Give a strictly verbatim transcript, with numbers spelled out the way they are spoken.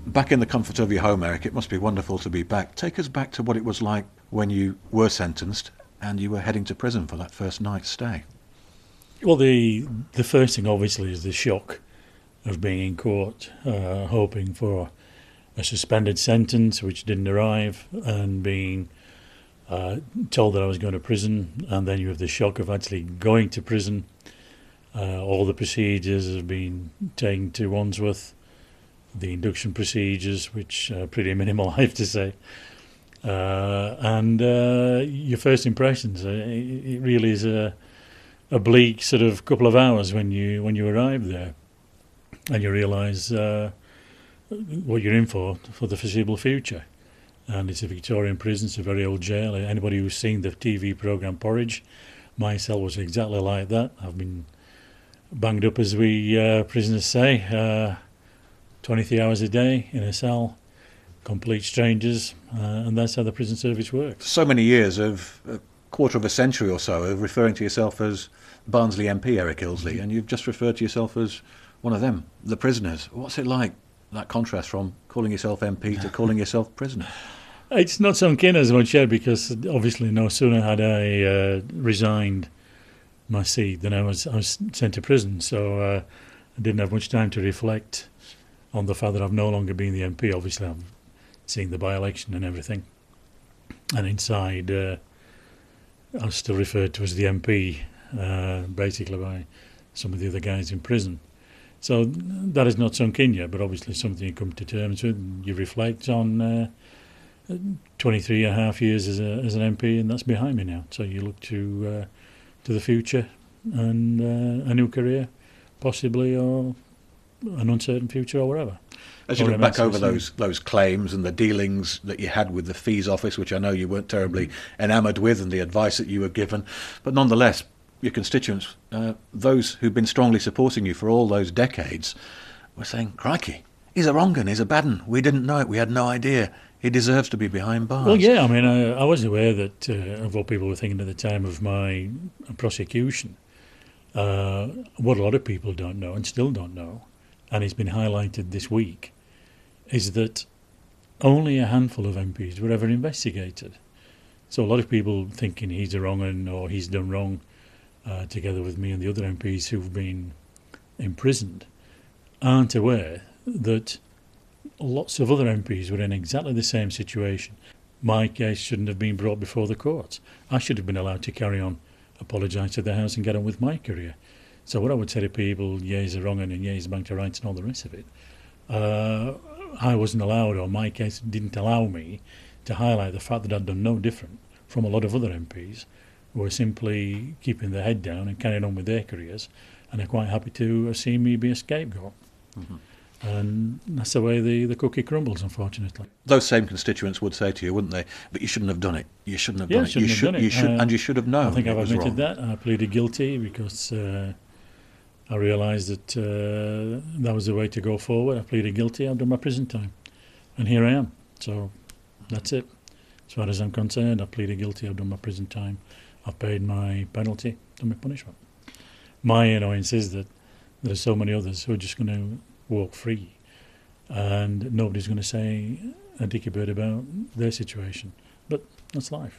Back in the comfort of your home, Eric, it must be wonderful to be back. Take us back to what it was like when you were sentenced and you were heading to prison for that first night's stay. Well, the the first thing obviously is the shock of being in court, uh, hoping for a suspended sentence which didn't arrive, and being uh, told that I was going to prison, and then you have the shock of actually going to prison. Uh, all the procedures have been taken to Wandsworth, the induction procedures, which are pretty minimal, I have to say. Uh, and uh, your first impressions, uh, it, it really is a, a bleak sort of couple of hours when you when you arrive there, and you realise uh, what you're in for for the foreseeable future. And it's a Victorian prison, it's a very old jail. Anybody who's seen the T V programme Porridge, my cell was exactly like that. I've been banged up, as we uh, prisoners say, uh, twenty-three hours a day in a cell, complete strangers, uh, and that's how the prison service works. So many years of a quarter of a century or so of referring to yourself as Barnsley M P Eric Ilsley, and you've just referred to yourself as one of them, the prisoners. What's it like, that contrast from calling yourself M P to calling yourself prisoner? It's not sunk in as much yet, because obviously no sooner had I uh, resigned my seat than I was, I was sent to prison, so uh, I didn't have much time to reflect on the fact that I've no longer been the M P. Obviously I've seen the by-election and everything, and inside uh, I was still referred to as the M P, uh, basically by some of the other guys in prison. So that is not sunk in yet, but obviously something you come to terms with. You reflect on uh, twenty-three and a half years as, a, as an M P, and that's behind me now. So you look to uh, to the future and uh, a new career, possibly, or an uncertain future, or whatever. As you look back over those those claims and the dealings that you had with the Fees Office, which I know you weren't terribly enamoured with, and the advice that you were given, but nonetheless, your constituents, uh, those who've been strongly supporting you for all those decades, were saying, crikey, he's a wrong 'un, he's a bad 'un, we didn't know it, we had no idea, he deserves to be behind bars. Well, yeah, I mean, I, I was aware that uh, of what people were thinking at the time of my prosecution. Uh, what a lot of people don't know, and still don't know, and it's been highlighted this week, is that only a handful of M Ps were ever investigated. So a lot of people thinking he's a wrong 'un or he's done wrong, uh, together with me and the other M Ps who've been imprisoned, aren't aware that lots of other M Ps were in exactly the same situation. My case shouldn't have been brought before the courts. I should have been allowed to carry on, apologise to the House and get on with my career. So what I would say to people, yeah, he's a wrong 'un and yeah, he's banked to rights and all the rest of it, uh, I wasn't allowed, or my case didn't allow me to highlight the fact that I'd done no different from a lot of other M Ps who were simply keeping their head down and carrying on with their careers, and are quite happy to uh, see me be a scapegoat. Mm-hmm. And that's the way the, the cookie crumbles, unfortunately. Those same constituents would say to you, wouldn't they, but you shouldn't have done it. You shouldn't have yeah, done it. You have should, done it. you should, uh, and you should have known. I think I've admitted wrong. that. I pleaded guilty because uh, I realised that uh, that was the way to go forward. I pleaded guilty. I've done my prison time, and here I am. So that's it. As far as I'm concerned, I've pleaded guilty. I've done my prison time. I've paid my penalty, done my punishment. My annoyance is that there are so many others who are just going to walk free, and nobody's going to say a dicky bird about their situation. But that's life.